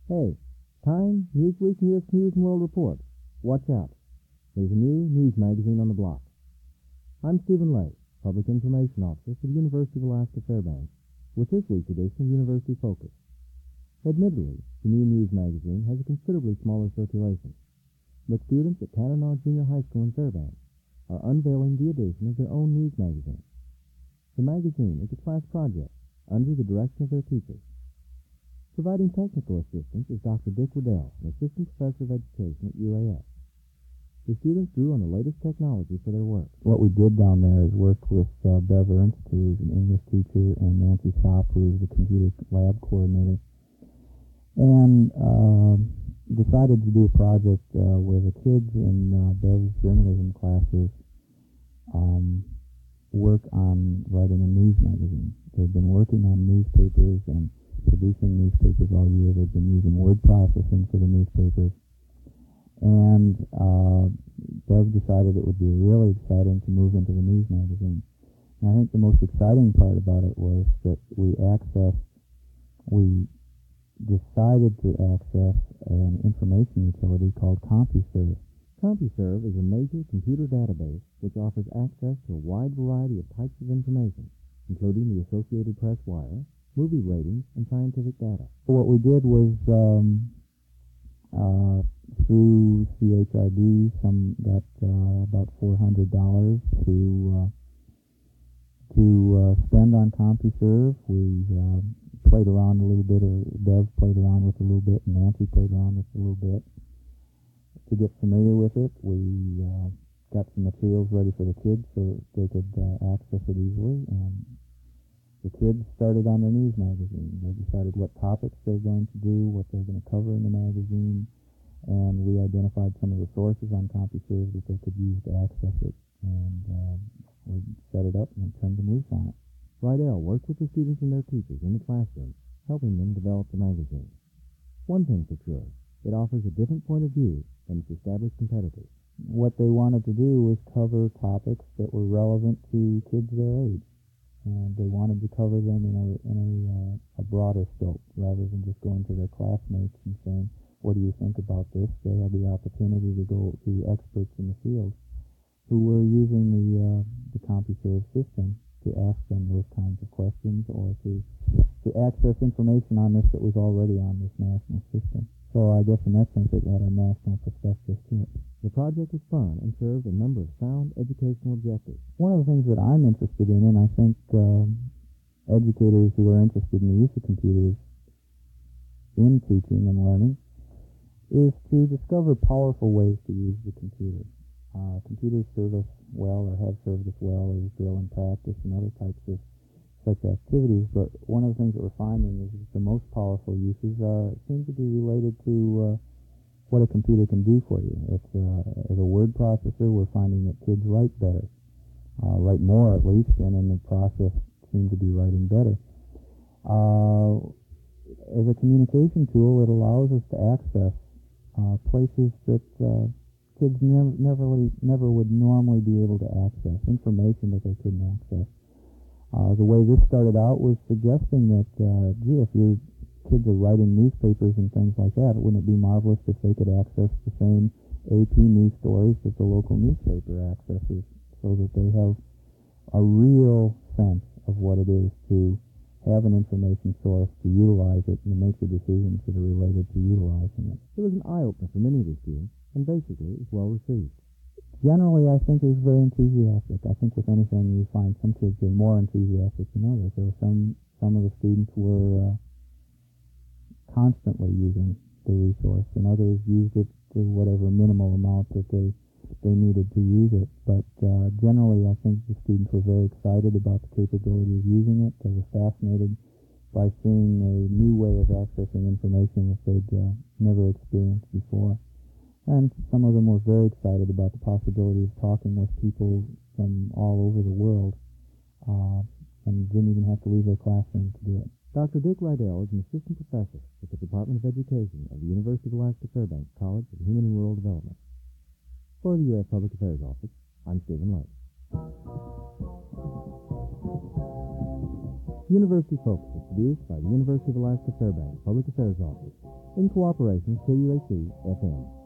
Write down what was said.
Hey, Time, Newsweek, U.S. News and World Report. Watch out. There's a new news magazine on the block. I'm Stephen Lay, Public Information Officer for the University of Alaska Fairbanks, with this week's edition of University Focus. Admittedly, the new news magazine has a considerably smaller circulation, but students at Tanana Junior High School in Fairbanks are unveiling the edition of their own news magazine. The magazine is a class project under the direction of their teachers. Providing technical assistance is Dr. Dick Riddell, an assistant professor of education at UAF. The students drew on the latest technology for their work. What we did down there is work with Bev Ernst, who is an English teacher, and Nancy Sopp, who is the computer lab coordinator, and decided to do a project where the kids in Bev's journalism classes work on writing a news magazine. They've been working on newspapers and producing newspapers all year. They've been using word processing for the newspapers. And Bev decided it would be really exciting to move into the news magazine. And I think the most exciting part about it was that we decided to access an information utility called CompuServe. CompuServe is a major computer database which offers access to a wide variety of types of information, including the Associated Press wire, movie ratings, and scientific data. What we did was, through CHRD, some got about $400 to spend on CompuServe. We played around a little bit, or Bev played around with a little bit, and Nancy played around with a little bit to get familiar with it. We got some materials ready for the kids so that they could access it easily, and the kids started on their news magazine. They decided what topics they're going to do, what they're going to cover in the magazine, and we identified some of the sources on CompuServe that they could use to access it, and we set it up and turned them loose on it. Rydell worked with the students and their teachers in the classroom, helping them develop the magazine. One thing for sure, it offers a different point of view than its established competitors. What they wanted to do was cover topics that were relevant to kids their age, and they wanted to cover them in a broader scope rather than just going to their classmates and saying, "What do you think about this?" They had the opportunity to go to experts in the field who were using the CompuServe system to ask them those kinds of questions, or to access information on this that was already on this national system. So I guess in that sense it had a national perspective to it. The project was fun and served a number of sound educational objectives. One of the things that I'm interested in, and I think educators who are interested in the use of computers in teaching and learning, is to discover powerful ways to use the computer. Computers serve us well, or have served us well, as drill and practice and other types of such activities, but one of the things that we're finding is that the most powerful uses seem to be related to what a computer can do for you. As a word processor, we're finding that kids write better, write more at least, and in the process seem to be writing better. As a communication tool, it allows us to access places that kids never would normally be able to access, information that they couldn't access. The way this started out was suggesting that, if your kids are writing newspapers and things like that, wouldn't it be marvelous if they could access the same AP news stories that the local newspaper accesses, so that they have a real sense of what it is to have an information source, to utilize it, and to make the decisions that are related to utilizing it. It was an eye-opener for many of the students, and basically it was well received. Generally, I think it was very enthusiastic. I think with anything, you find some kids are more enthusiastic than others. There were some of the students were constantly using the resource, and others used it to whatever minimal amount that they needed to use it. But generally, I think the students were very excited about the capability of using it. They were fascinated by seeing a new way of accessing information that they'd never experienced before. And some of them were very excited about the possibility of talking with people from all over the world, and didn't even have to leave their classroom to do it. Dr. Dick Rydell is an assistant professor at the Department of Education of the University of Alaska Fairbanks College of Human and Rural Development. For the U.S. Public Affairs Office, I'm Stephen Lake. University Focus is produced by the University of Alaska Fairbanks Public Affairs Office in cooperation with KUAC FM.